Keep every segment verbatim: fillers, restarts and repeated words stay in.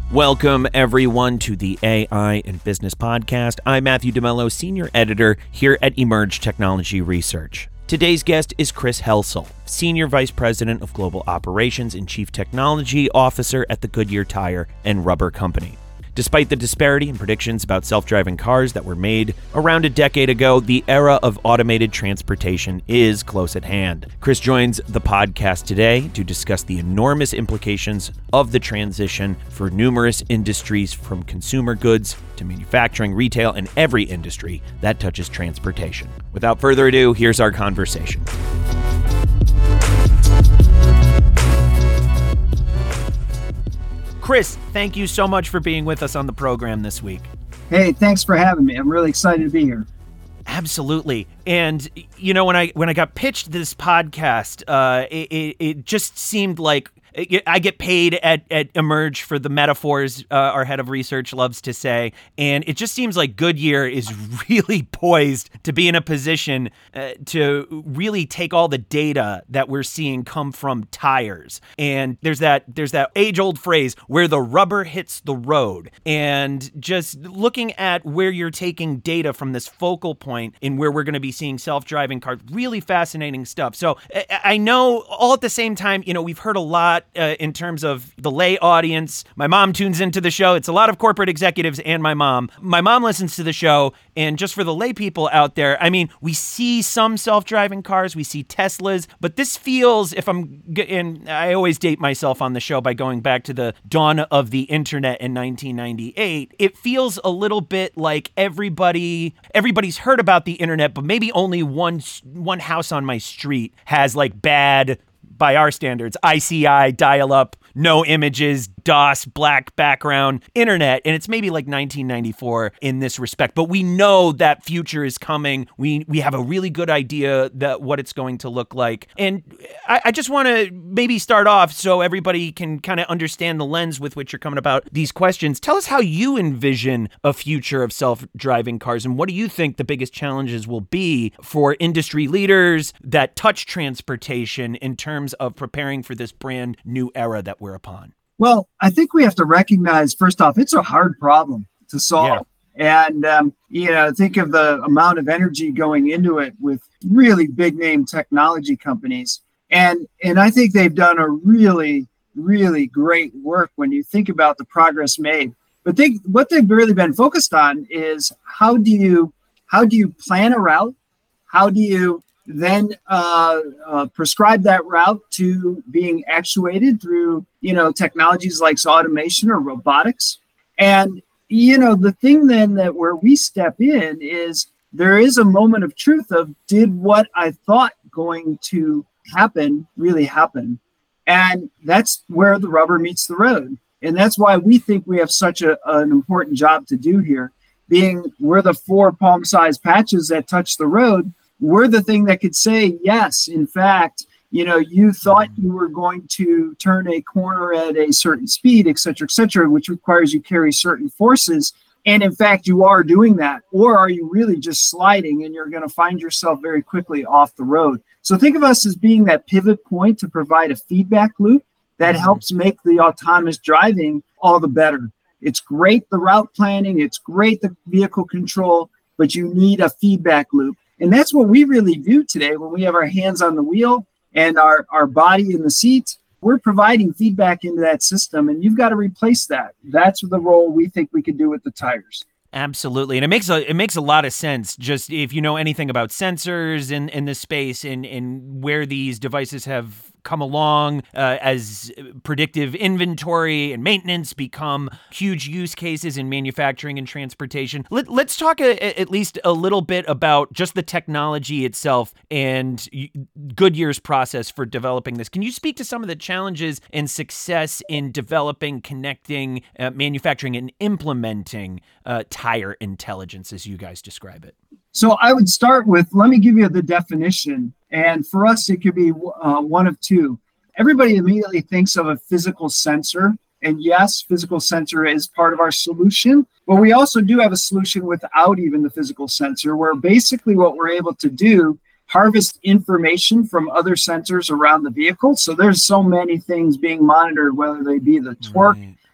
Welcome, everyone, to the A I and Business Podcast. I'm Matthew DeMello, Senior Editor here at Emerge Technology Research. Today's guest is Chris Helsel, Senior Vice President of Global Operations and Chief Technology Officer at the Goodyear Tire and Rubber Company. Despite the disparity in predictions about self-driving cars that were made around a decade ago, the era of automated transportation is close at hand. Chris joins the podcast today to discuss the enormous implications of the transition for numerous industries, from consumer goods to manufacturing, retail, and every industry that touches transportation. Without further ado, here's our conversation. Chris, thank you so much for being with us on the program this week. Hey, thanks for having me. I'm really excited to be here. Absolutely. And, you know, when I when I got pitched this podcast, uh, it, it, it just seemed like I get paid at, at Emerge for the metaphors, uh, our head of research loves to say. And it just seems like Goodyear is really poised to be in a position uh, to really take all the data that we're seeing come from tires. And there's that there's that age-old phrase, where the rubber hits the road. And just looking at where you're taking data from this focal point in where we're going to be seeing self-driving cars, really fascinating stuff. So I, I know all at the same time, you know, we've heard a lot Uh, in terms of the lay audience. My mom tunes into the show. It's a lot of corporate executives and my mom. My mom listens to the show. And just for the lay people out there, I mean, we see some self-driving cars, we see Teslas, but this feels, if I'm, and I always date myself on the show by going back to the dawn of the internet in nineteen ninety-eight, it feels a little bit like everybody, everybody's heard about the internet, but maybe only one, one house on my street has like bad, by our standards, I C I, dial-up, no images, DOS, black background, internet, and it's maybe like nineteen ninety-four in this respect. But we know that future is coming. We we have a really good idea that what it's going to look like. And I, I just want to maybe start off so everybody can kind of understand the lens with which you're coming about these questions. Tell us how you envision a future of self-driving cars, and what do you think the biggest challenges will be for industry leaders that touch transportation in terms of preparing for this brand new era that we're upon? Well, I think we have to recognize, first off, it's a hard problem to solve. Yeah. And, um, you know, think of the amount of energy going into it with really big name technology companies. And, and I think they've done a really, really great work when you think about the progress made. But they, what they've really been focused on is how do you, how do you plan a route? How do you then uh, uh, prescribe that route to being actuated through, you know, technologies like automation or robotics? And, you know, the thing then that where we step in is there is a moment of truth of, did what I thought going to happen really happen? And that's where the rubber meets the road. And that's why we think we have such a, an important job to do here, being we're the four palm-sized patches that touch the road. We're the thing that could say, yes, in fact, you know, you thought you were going to turn a corner at a certain speed, et cetera, et cetera, which requires you carry certain forces. And in fact, you are doing that. Or are you really just sliding and you're going to find yourself very quickly off the road? So think of us as being that pivot point to provide a feedback loop that helps make the autonomous driving all the better. It's great, the route planning, it's great, the vehicle control, but you need a feedback loop. And that's what we really do today when we have our hands on the wheel and our, our body in the seat. We're providing feedback into that system, and you've got to replace that. That's the role we think we could do with the tires. Absolutely. And it makes a it makes a lot of sense, just if you know anything about sensors in, in this space and, and where these devices have come along uh, as predictive inventory and maintenance become huge use cases in manufacturing and transportation. Let, let's talk a, at least a little bit about just the technology itself and Goodyear's process for developing this. Can you speak to some of the challenges and success in developing, connecting, uh, manufacturing, and implementing uh, tire intelligence, as you guys describe it? So I would start with, let me give you the definition. And for us, it could be uh, one of two. Everybody immediately thinks of a physical sensor. And yes, physical sensor is part of our solution. But we also do have a solution without even the physical sensor, where basically what we're able to do, harvest information from other sensors around the vehicle. So there's so many things being monitored, whether they be the torque, right.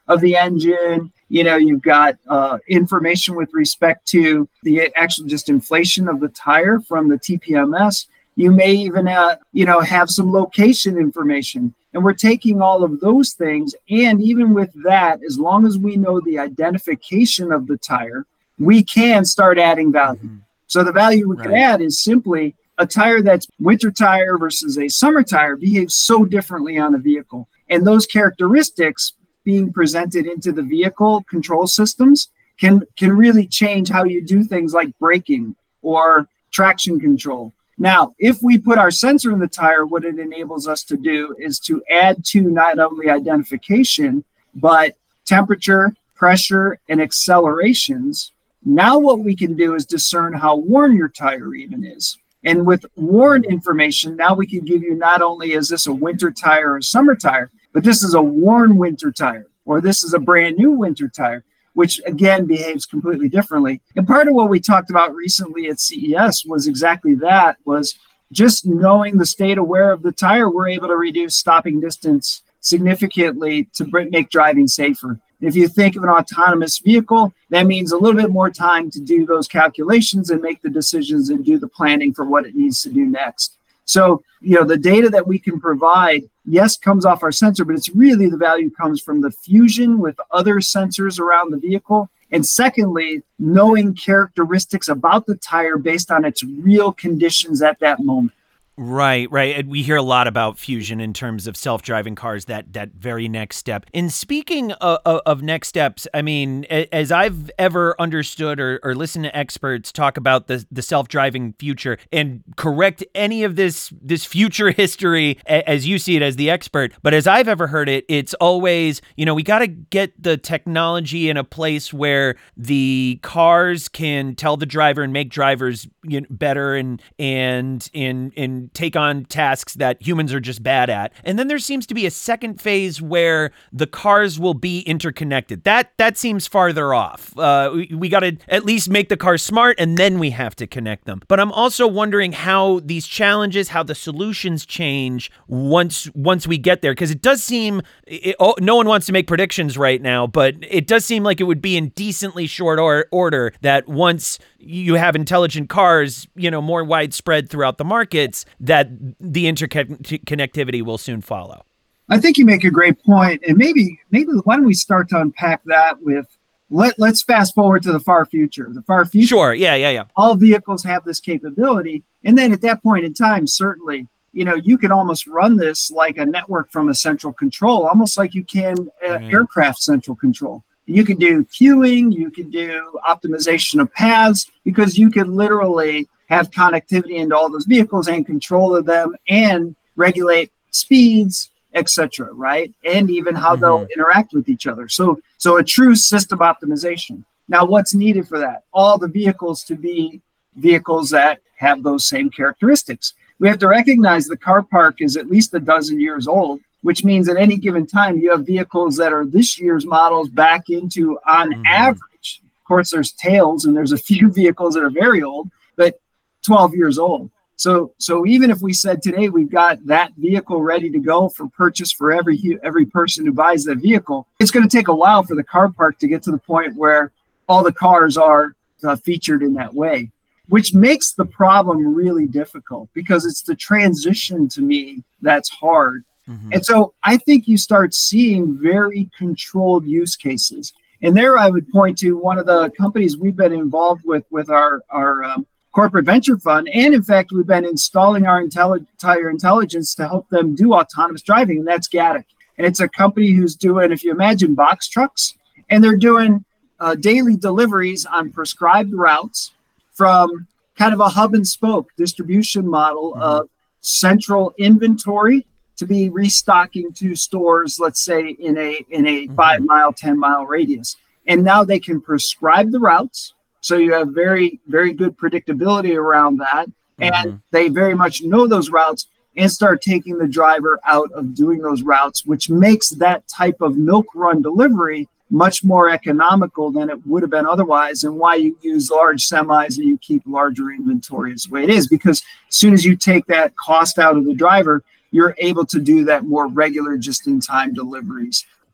of the engine. You know, you've got uh, information with respect to the actual just inflation of the tire from the T P M S. You may even, uh, you know, have some location information. And we're taking all of those things. And even with that, as long as we know the identification of the tire, we can start adding value. Mm-hmm. So the value we right. can add is simply a tire that's winter tire versus a summer tire behaves so differently on a vehicle. And those characteristics being presented into the vehicle control systems can, can really change how you do things like braking or traction control. Now, if we put our sensor in the tire, what it enables us to do is to add to not only identification, but temperature, pressure, and accelerations. Now what we can do is discern how worn your tire even is. And with worn information, now we can give you not only is this a winter tire or a summer tire, but this is a worn winter tire, or this is a brand new winter tire, which again behaves completely differently. And part of what we talked about recently at C E S was exactly that, was just knowing the state aware of the tire, we're able to reduce stopping distance significantly to make driving safer. If you think of an autonomous vehicle, that means a little bit more time to do those calculations and make the decisions and do the planning for what it needs to do next. So, you know, the data that we can provide, yes, comes off our sensor, but it's really the value comes from the fusion with other sensors around the vehicle. And secondly, knowing characteristics about the tire based on its real conditions at that moment. Right, right. And we hear a lot about fusion in terms of self-driving cars, that that very next step. And speaking of, of next steps, I mean, as I've ever understood or, or listened to experts talk about the, the self-driving future and correct any of this, this future history as you see it as the expert, but as I've ever heard it, it's always, you know, we got to get the technology in a place where the cars can tell the driver and make drivers, you know, better and, and, and, and, take on tasks that humans are just bad at. And then there seems to be a second phase where the cars will be interconnected. That that seems farther off. Uh, we we got to at least make the cars smart, and then we have to connect them. But I'm also wondering how these challenges, how the solutions change once once we get there, because it does seem, it, oh, no one wants to make predictions right now, but it does seem like it would be in decently short or, order that once you have intelligent cars, you know, more widespread throughout the markets, that the interconnectivity will soon follow. I think you make a great point. And maybe, maybe why don't we start to unpack that with, let, let's fast forward to the far future. The far future. Sure. Yeah, yeah, yeah. All vehicles have this capability. And then at that point in time, certainly, you know, you can almost run this like a network from a central control, almost like you can uh, right. aircraft central control. You can do queuing, you can do optimization of paths, because you can literally have connectivity into all those vehicles and control of them and regulate speeds, et cetera, right? And even how mm-hmm. they'll interact with each other. So, so a true system optimization. Now, what's needed for that? All the vehicles to be vehicles that have those same characteristics. We have to recognize the car park is at least a dozen years old, which means at any given time, you have vehicles that are this year's models back into, on mm-hmm. average, of course, there's tails and there's a few vehicles that are very old, but twelve years old. So, so even if we said today we've got that vehicle ready to go for purchase for every every person who buys that vehicle, it's going to take a while for the car park to get to the point where all the cars are uh, featured in that way, which makes the problem really difficult, because it's the transition to me that's hard. Mm-hmm. And so I think you start seeing very controlled use cases. And there I would point to one of the companies we've been involved with, with our, our um, corporate venture fund. And in fact, we've been installing our intelli- tire intelligence to help them do autonomous driving. And that's Gatik. And it's a company who's doing, if you imagine, box trucks, and they're doing uh, daily deliveries on prescribed routes from kind of a hub and spoke distribution model mm-hmm. of central inventory to be restocking to stores, let's say in a in a mm-hmm. five mile, ten mile radius. And now they can prescribe the routes. So you have very, very good predictability around that. Mm-hmm. And they very much know those routes and start taking the driver out of doing those routes, which makes that type of milk run delivery much more economical than it would have been otherwise, and why you use large semis and you keep larger inventory is the way it is. Because as soon as you take that cost out of the driver, you're able to do that more regular just-in-time deliveries.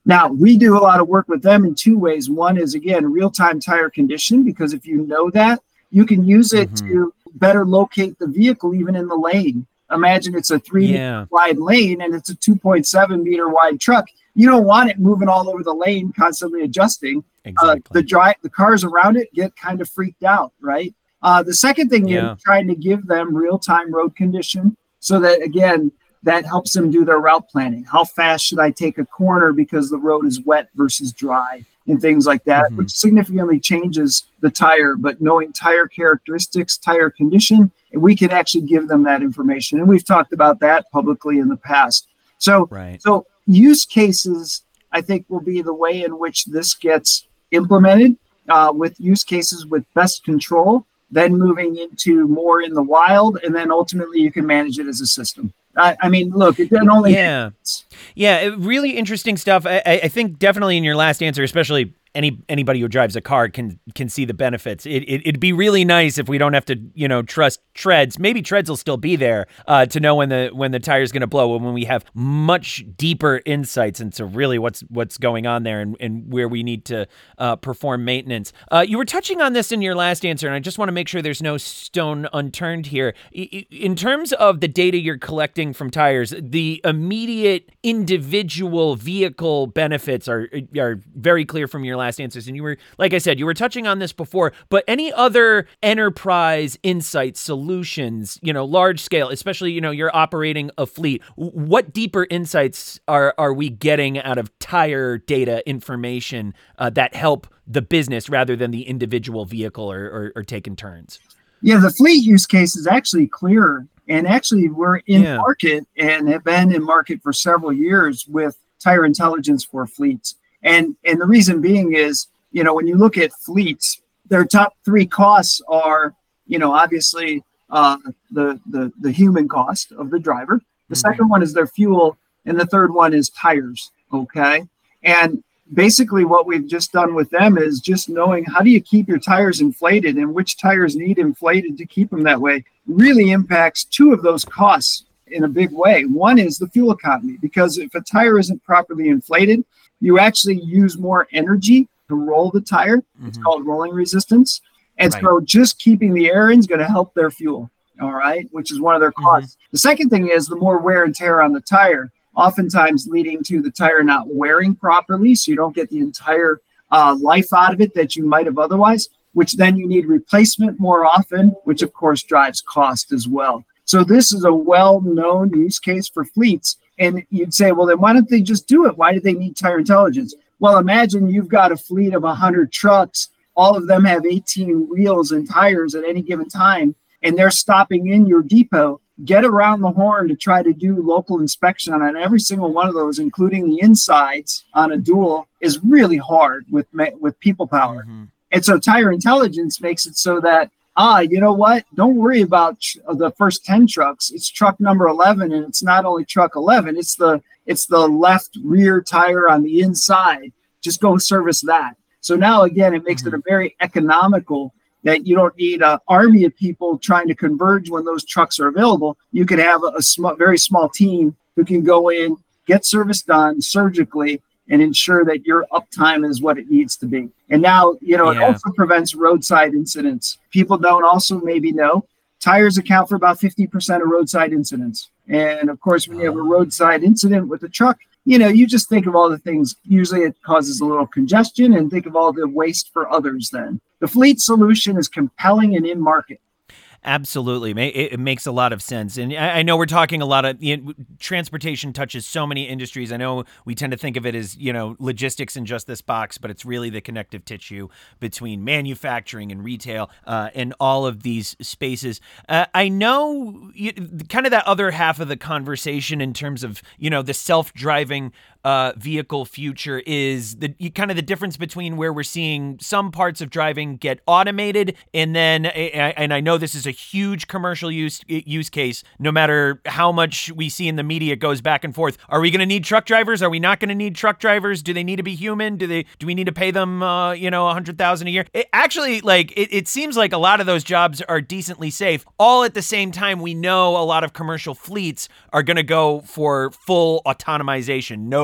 Now, we do a lot of work with them in two ways. One is, again, real-time tire condition, because if you know that, you can use it mm-hmm. to better locate the vehicle even in the lane. Imagine it's a three yeah. meter wide lane and it's a two point seven meter wide truck. You don't want it moving all over the lane, constantly adjusting. Exactly. Uh, the dry, the cars around it get kind of freaked out, right? Uh, the second thing yeah. is trying to give them real-time road condition so that, again, that helps them do their route planning. How fast should I take a corner because the road is wet versus dry and things like that, mm-hmm. which significantly changes the tire. But knowing tire characteristics, tire condition, we can actually give them that information. And we've talked about that publicly in the past. So, right. so use cases, I think, will be the way in which this gets implemented uh, with use cases with best control, then moving into more in the wild, and then ultimately you can manage it as a system. I, I mean, look, it doesn't only... Yeah, yeah, really interesting stuff. I, I think definitely in your last answer, especially any anybody who drives a car can can see the benefits. It, it, it'd be really nice if we don't have to, you know, trust treads. Maybe treads will still be there uh, to know when the when the tire's going to blow, and when we have much deeper insights into really what's what's going on there and, and where we need to uh, perform maintenance. Uh, you were touching on this in your last answer, and I just want to make sure there's no stone unturned here. In terms of the data you're collecting from tires, the immediate individual vehicle benefits are are very clear from your last answers. And you were, like I said, you were touching on this before, but any other enterprise insights, solutions, you know, large scale, especially, you know, you're operating a fleet. What deeper insights are, are we getting out of tire data information uh, that help the business rather than the individual vehicle or, or, or taking turns? Yeah, the fleet use case is actually clearer. And actually, we're in yeah. market and have been in market for several years with tire intelligence for fleets. And and the reason being is, you know, when you look at fleets, their top three costs are, you know, obviously uh, the, the the human cost of the driver. The mm-hmm. second one is their fuel. And the third one is tires. OK, and basically what we've just done with them is just knowing how do you keep your tires inflated and which tires need inflated to keep them that way really impacts two of those costs in a big way. One is the fuel economy, because if a tire isn't properly inflated, you actually use more energy to roll the tire. Mm-hmm. It's called rolling resistance. And right. so just keeping the air in is going to help their fuel, all right, which is one of their costs. Mm-hmm. The second thing is the more wear and tear on the tire, oftentimes leading to the tire not wearing properly, so you don't get the entire uh, life out of it that you might have otherwise, which then you need replacement more often, which of course drives cost as well. So this is a well-known use case for fleets. And you'd say, well, then why don't they just do it? Why do they need tire intelligence? Well, imagine you've got a fleet of one hundred trucks. All of them have eighteen wheels and tires at any given time, and they're stopping in your depot. Get around the horn to try to do local inspection on every single one of those, including the insides on a dual, is really hard with with people power. Mm-hmm. And so tire intelligence makes it so that, ah, you know what? Don't worry about tr- the first ten trucks. It's truck number eleven, and it's not only truck eleven. It's the it's the left rear tire on the inside. Just go service that. So now, again, it makes mm-hmm. it a very economical that you don't need an army of people trying to converge when those trucks are available. You can have a, a sm- very small team who can go in, get service done surgically, and ensure that your uptime is what it needs to be. And now, you know, yeah. it also prevents roadside incidents. People don't also maybe know tires account for about fifty percent of roadside incidents. And of course, when you have a roadside incident with a truck, you know, you just think of all the things. Usually it causes a little congestion, and think of all the waste for others then. The fleet solution is compelling and in market. Absolutely. It makes a lot of sense. And I know we're talking a lot of, you know, transportation touches so many industries. I know we tend to think of it as, you know, logistics in just this box, but it's really the connective tissue between manufacturing and retail uh, and all of these spaces. Uh, I know you, kind of that other half of the conversation in terms of, you know, the self-driving uh, vehicle future is the kind of the difference between where we're seeing some parts of driving get automated, and then, and I know this is a huge commercial use use case, no matter how much we see in the media it goes back and forth. Are we going to need truck drivers? Are we not going to need truck drivers? Do they need to be human? Do they? Do we need to pay them, uh, you know, a hundred thousand a year? It, actually, like it, it seems like a lot of those jobs are decently safe. All at the same time, we know a lot of commercial fleets are going to go for full autonomization, no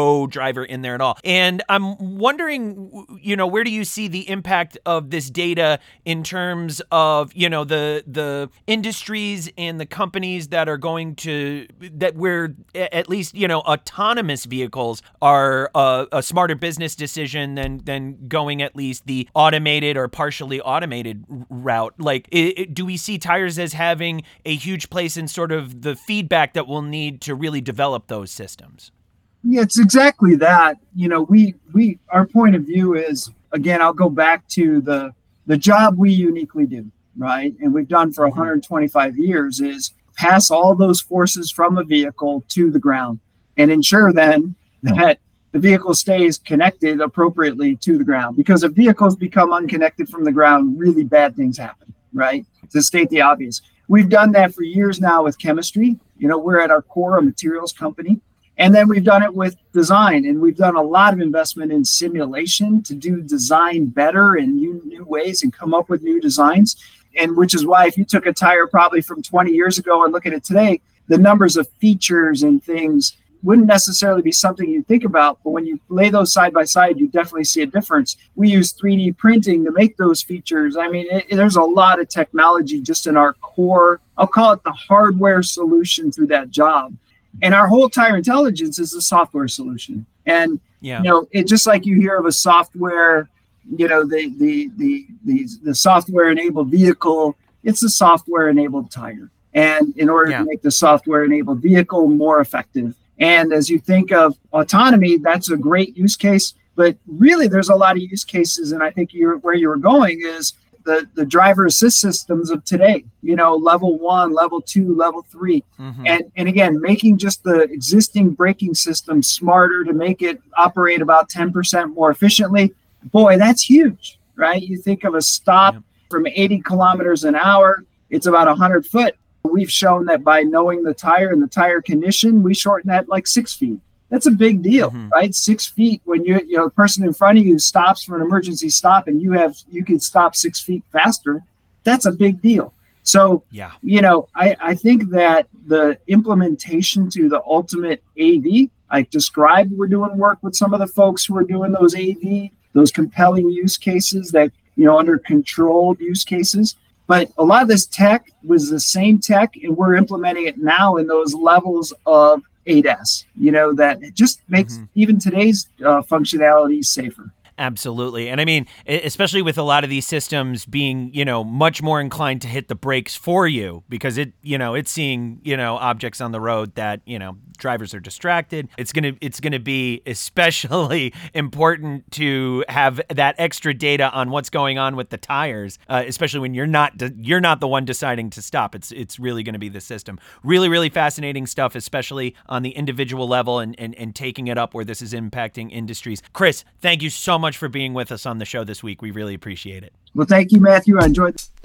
no driver in there at all. And I'm wondering, you know, where do you see the impact of this data in terms of, you know, the the industries and the companies that are going to, that where at least, you know, autonomous vehicles are a, a smarter business decision than than going at least the automated or partially automated route? Like, it, it, do we see tires as having a huge place in sort of the feedback that we'll need to really develop those systems? Yeah, it's exactly that. You know, we we our point of view is, again, I'll go back to the the job we uniquely do, right? And we've done for one hundred twenty-five years is pass all those forces from a vehicle to the ground and ensure then that the vehicle stays connected appropriately to the ground. Because if vehicles become unconnected from the ground, really bad things happen, right? To state the obvious. We've done that for years now with chemistry. You know, we're at our core a materials company. And then we've done it with design. And we've done a lot of investment in simulation to do design better in new, new ways and come up with new designs. And which is why if you took a tire probably from twenty years ago and look at it today, the numbers of features and things wouldn't necessarily be something you think about, but when you lay those side by side, you definitely see a difference. We use three D printing to make those features. I mean, it, there's a lot of technology just in our core, I'll call it the hardware solution through that job. And our whole tire intelligence is a software solution. And, yeah. you know, it just like you hear of a software, you know, the, the, the, the, the software enabled vehicle, it's a software enabled tire. And in order yeah. to make the software enabled vehicle more effective. And as you think of autonomy, that's a great use case. But really, there's a lot of use cases. And I think you're, where you were going is the, the driver assist systems of today, you know, level one, level two, level three. Mm-hmm. And, and again, making just the existing braking system smarter to make it operate about ten percent more efficiently. Boy, that's huge, right? You think of a stop yep. from eighty kilometers an hour, it's about one hundred foot. We've shown that by knowing the tire and the tire condition, we shorten that like six feet. That's a big deal, mm-hmm. right? Six feet when you, you know, the person in front of you stops for an emergency stop and you have, you can stop six feet faster. That's a big deal. So, yeah. you know, I, I think that the implementation to the ultimate A V, I described, we're doing work with some of the folks who are doing those A V, those compelling use cases that, you know, under controlled use cases. But a lot of this tech was the same tech, and we're implementing it now in those levels of A D A S, you know, that it just makes mm-hmm. even today's uh, functionality safer. Absolutely. And I mean, especially with a lot of these systems being, you know, much more inclined to hit the brakes for you because it, you know, it's seeing, you know, objects on the road that, you know, drivers are distracted. It's going to, it's going to be especially important to have that extra data on what's going on with the tires, uh, especially when you're not, de- you're not the one deciding to stop. It's, it's really going to be the system. Really, really fascinating stuff, especially on the individual level and, and, and taking it up where this is impacting industries. Chris, thank you so much for being with us on the show this week. We really appreciate it. Well, thank you, Matthew. I enjoyed it.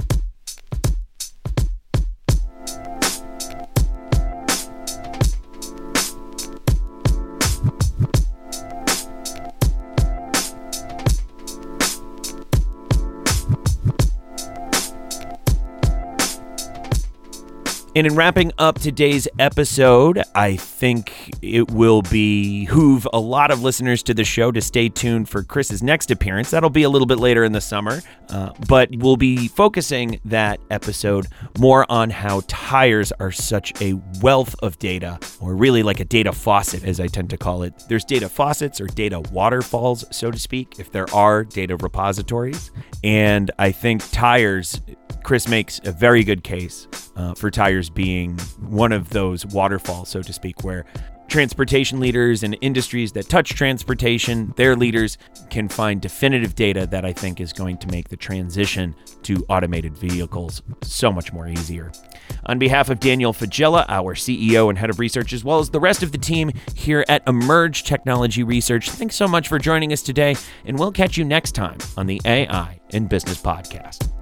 And in wrapping up today's episode, I think it will behoove a lot of listeners to the show to stay tuned for Chris's next appearance. That'll be a little bit later in the summer, uh, but we'll be focusing that episode more on how tires are such a wealth of data, or really like a data faucet, as I tend to call it. There's data faucets or data waterfalls, so to speak, if there are data repositories. And I think tires, Chris makes a very good case uh, for tires being one of those waterfalls, so to speak, where transportation leaders and industries that touch transportation, their leaders can find definitive data that I think is going to make the transition to automated vehicles so much more easier. On behalf of Daniel Faggella, our C E O and head of research, as well as the rest of the team here at Emerge Technology Research, thanks so much for joining us today, and we'll catch you next time on the A I in Business Podcast.